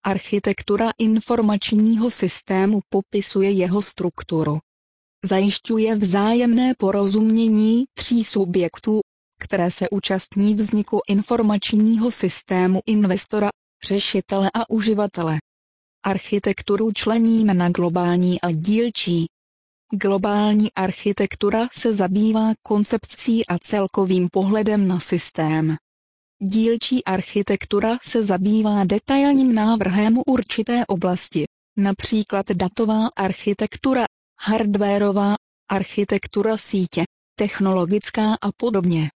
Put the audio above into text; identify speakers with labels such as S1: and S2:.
S1: Architektura informačního systému popisuje jeho strukturu. Zajišťuje vzájemné porozumění tří subjektů, které se účastní vzniku informačního systému: investora, řešitele a uživatele. Architekturu členíme na globální a dílčí. Globální architektura se zabývá koncepcí a celkovým pohledem na systém. Dílčí architektura se zabývá detailním návrhem určité oblasti, například datová architektura, hardwarová, architektura sítě, technologická a podobně.